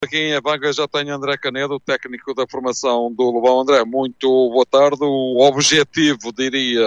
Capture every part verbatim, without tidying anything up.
Aqui em banca já tenho André Canedo, técnico da formação do Lobão. André, muito boa tarde. O objetivo, diria,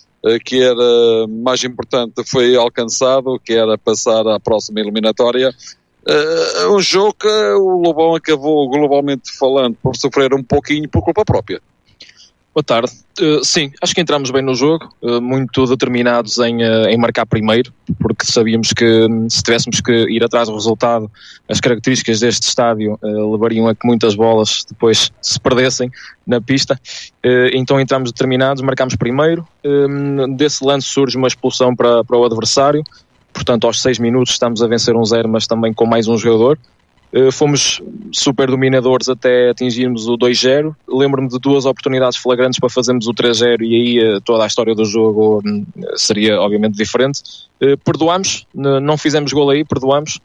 que era mais importante foi alcançado, que era passar à próxima eliminatória. Uh, um jogo que o Lobão acabou, globalmente falando, por sofrer um pouquinho por culpa própria. Boa tarde. Uh, sim, acho que entramos bem no jogo, uh, muito determinados em, uh, em marcar primeiro, porque sabíamos que um, se tivéssemos que ir atrás do resultado, as características deste estádio uh, levariam a que muitas bolas depois se perdessem na pista. Uh, então entramos determinados, marcámos primeiro. Um, desse lance surge uma expulsão para, para o adversário, portanto aos seis minutos estamos a vencer um zero, mas também com mais um jogador. Uh, fomos super dominadores até atingirmos o dois zero. Lembro-me de duas oportunidades flagrantes para fazermos o três zero e aí uh, toda a história do jogo um, seria obviamente diferente. Uh, perdoámos, n- não fizemos gol aí, perdoámos.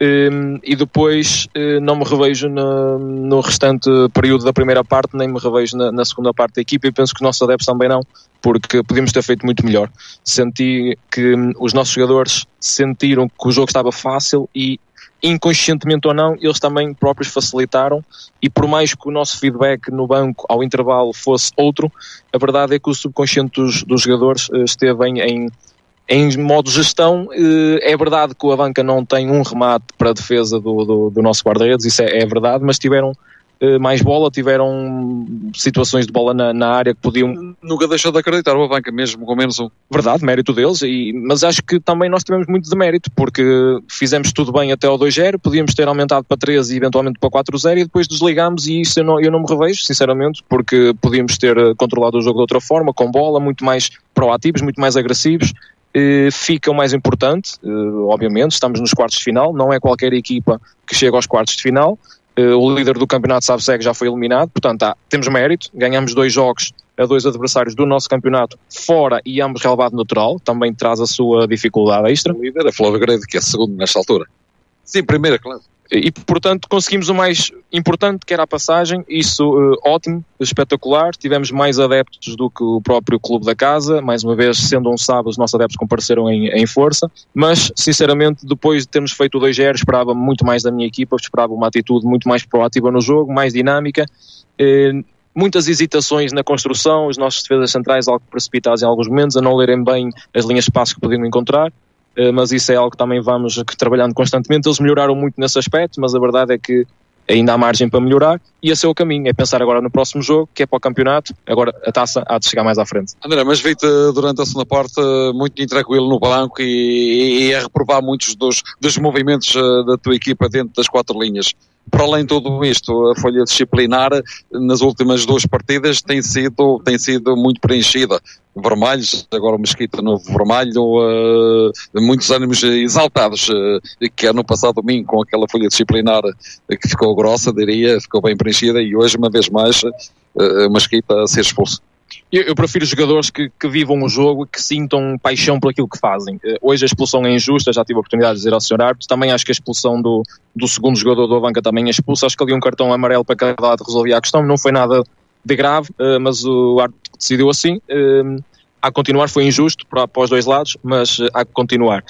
Um, e depois uh, não me revejo no, no restante período da primeira parte, nem me revejo na, na segunda parte da equipa, e penso que os nossos adeptos também não, porque podíamos ter feito muito melhor. Senti que um, os nossos jogadores sentiram que o jogo estava fácil e, inconscientemente ou não, eles também próprios facilitaram, e por mais que o nosso feedback no banco ao intervalo fosse outro, a verdade é que o subconsciente dos, dos jogadores uh, esteve em, em, em modo gestão. Uh, é verdade que o Abanca não tem um remate para a defesa do, do, do nosso guarda-redes, isso é, é verdade, mas tiveram uh, mais bola, tiveram situações de bola na, na área que podiam... Nunca deixou de acreditar o Abanca, mesmo com menos um. Verdade, mérito deles, e, mas acho que também nós tivemos muito de mérito, porque fizemos tudo bem até ao dois zero, podíamos ter aumentado para treze e eventualmente para quatro zero, e depois desligámos, e isso eu não, eu não me revejo, sinceramente, porque podíamos ter controlado o jogo de outra forma, com bola, muito mais proativos, muito mais agressivos. Uh, fica o mais importante, uh, obviamente, estamos nos quartos de final, não é qualquer equipa que chega aos quartos de final. Uh, o líder do campeonato, sabe-se, já foi eliminado, portanto ah, temos mérito, ganhamos dois jogos a dois adversários do nosso campeonato fora e ambos relevado natural, também traz a sua dificuldade extra. O líder é Flávio, que é segundo nesta altura. Sim, primeira, claro. E, portanto, conseguimos o mais importante, que era a passagem, isso uh, ótimo, espetacular. Tivemos mais adeptos do que o próprio clube da casa, mais uma vez, sendo um sábado, os nossos adeptos compareceram em, em força, mas, sinceramente, depois de termos feito o dois zero, esperava muito mais da minha equipa, esperava uma atitude muito mais proativa no jogo, mais dinâmica, uh, muitas hesitações na construção, os nossos defesas centrais algo precipitados em alguns momentos, a não lerem bem as linhas de passe que podiam encontrar. Mas isso é algo que também vamos trabalhando constantemente. Eles melhoraram muito nesse aspecto, mas a verdade é que ainda há margem para melhorar, e esse é o caminho, é pensar agora no próximo jogo, que é para o campeonato. Agora a taça há de chegar mais à frente. André, mas vi-te durante a segunda parte muito intranquilo no banco e, e a reprovar muitos dos, dos movimentos da tua equipa dentro das quatro linhas. Para além de tudo isto, a folha disciplinar nas últimas duas partidas tem sido, tem sido muito preenchida. Vermelhos, agora o Mesquita no vermelho, uh, muitos ânimos exaltados, uh, que é no passado domingo com aquela folha disciplinar que ficou grossa, diria, ficou bem preenchida, e hoje, uma vez mais, uh, o Mesquita a ser expulso. Eu, eu prefiro jogadores que, que vivam o jogo, que sintam paixão por aquilo que fazem. Hoje a expulsão é injusta, já tive a oportunidade de dizer ao senhor árbitro. Também acho que a expulsão do, do segundo jogador do Abanca também é expulso. Acho que ali um cartão amarelo para cada lado resolvia a questão. Não foi nada de grave, mas o árbitro decidiu assim. Há que continuar, foi injusto para, para os dois lados, mas há que continuar.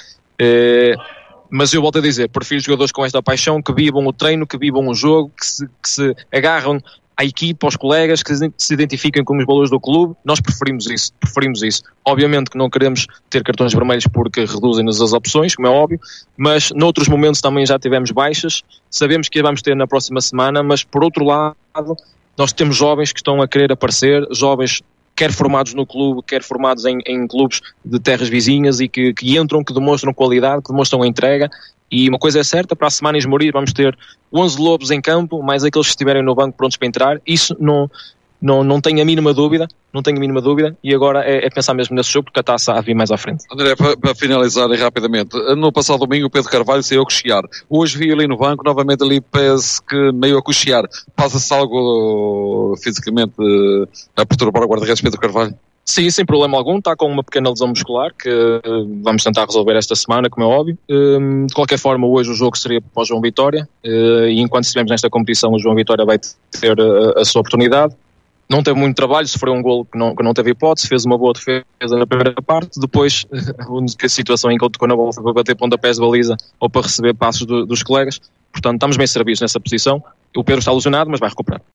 Mas eu volto a dizer, prefiro jogadores com esta paixão, que vivam o treino, que vivam o jogo, que se, que se agarram à equipa, aos colegas, que se identifiquem com os valores do clube. Nós preferimos isso, preferimos isso. Obviamente que não queremos ter cartões vermelhos porque reduzem-nos as opções, como é óbvio, mas noutros momentos também já tivemos baixas, sabemos que vamos ter na próxima semana, mas por outro lado, nós temos jovens que estão a querer aparecer, jovens quer formados no clube, quer formados em, em clubes de terras vizinhas, e que, que entram, que demonstram qualidade, que demonstram entrega. E uma coisa é certa, para a semana em Esmoriz vamos ter onze lobos em campo, mais aqueles que estiverem no banco prontos para entrar. Isso não, não, não tenho a mínima dúvida, não tenho a mínima dúvida, e agora é, é pensar mesmo nesse jogo, porque a taça há de vir mais à frente. André, para, para finalizar rapidamente, no passado domingo o Pedro Carvalho saiu a cochear. Hoje vi ali no banco, novamente ali parece que meio a cochear. Passa-se algo fisicamente a perturbar o guarda-redes Pedro Carvalho? Sim, sem problema algum, está com uma pequena lesão muscular que uh, vamos tentar resolver esta semana, como é óbvio. Uh, de qualquer forma, hoje o jogo seria para o João Vitória, uh, e enquanto estivermos nesta competição, o João Vitória vai ter uh, a sua oportunidade. Não teve muito trabalho, sofreu um golo que não, que não teve hipótese, fez uma boa defesa na primeira parte, depois a única situação em que ele tocou na bola foi para bater pontapés de baliza ou para receber passos do, dos colegas. Portanto, estamos bem servidos nessa posição. O Pedro está lesionado, mas vai recuperar.